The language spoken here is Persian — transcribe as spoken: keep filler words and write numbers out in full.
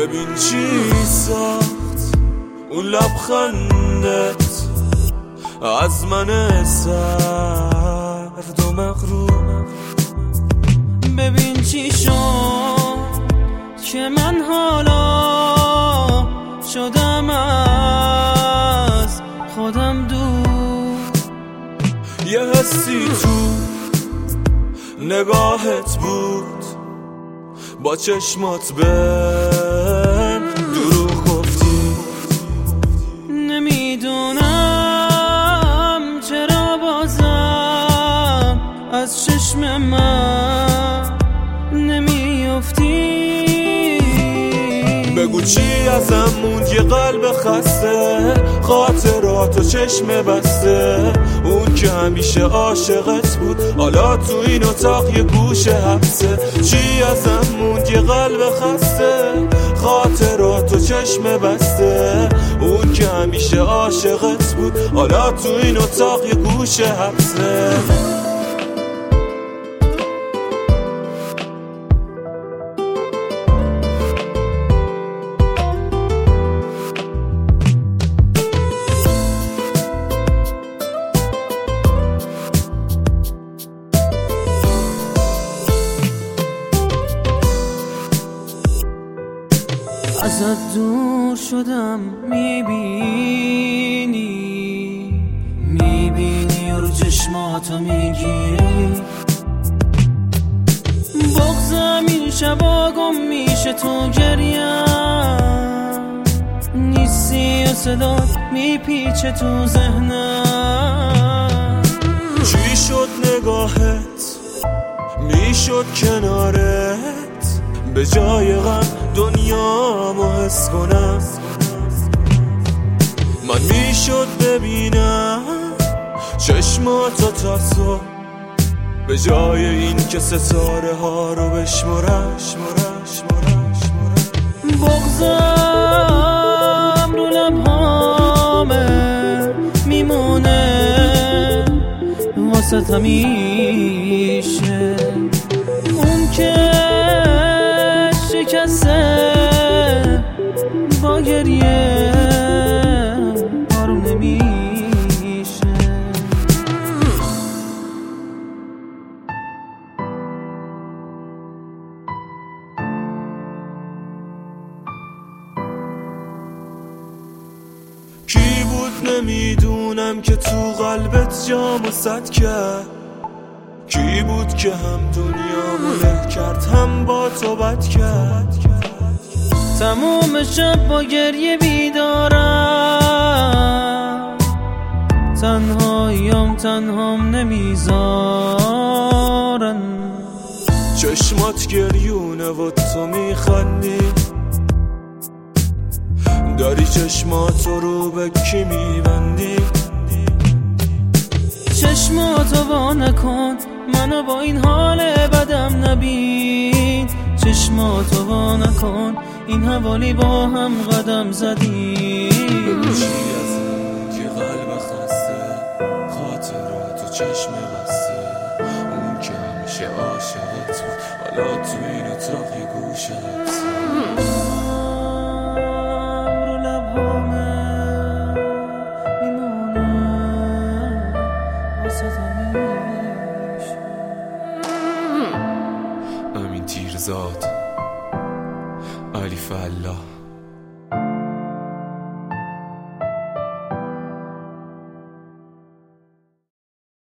ببین چی ساخت اون لبخندت از من سرد و مغرور. ببین چی شد که من حالا شدم از خودم دور. یه حسی تو نگاهت بود، با چشمات بهم دروغ گفتی. نمیدونم چرا بازم از چشم من نمیافتی. بگو چی ازم موند، یه قلب خسته، خاطرات و چشم بسته. اون که همیشه عاشقت بود حالا تو این اتاق یه گوشه حبسه. چی ازم موند، یه قلب خسته، خاطرات و چشم بسته. اون که همیشه عاشقت بود حالا تو این اتاق یه گوشه حبسه. ازت دور شدم میبینی میبینی و رو چشماتو میگیری. بغضم این شبا گم میشه تو گریم، نیستی و صدات میپیچه تو ذهنم. چی شد نگاهت میشد کنارت، به جای غم دنیامو حس کنم. من میشد ببینم چشماتو تا صبح، به جای این که ستاره ها رو بشمرم. بغضم رو لبهامه میمونه واسه همیشه. اون که شکسته با گریه آروم نمیشه. کی بود نمیدونم که تو قلبت جامو سد کرد. کی بود که هم دنیامو له کرد هم با تو بد کرد. تموم شب با گریه بیدارم، تنهاییم تنهام نمیذارن. چشمات گریونه و تو میخندی، داری چشماتو رو به کی میبندی. چشماتو وا نکن منو با این حال بدم نبین. چشماتو وا نکن این حوالی با هم قدم زدیم. چی از یه قلب خسته، خاطرات و چشم بسته. اون که همیشه عاشقت بود حالا تو این اتاق یه گوشه حبسه. رو لبهامه میمونه واسه همیشه. امین تیرزاد، علی فلاح.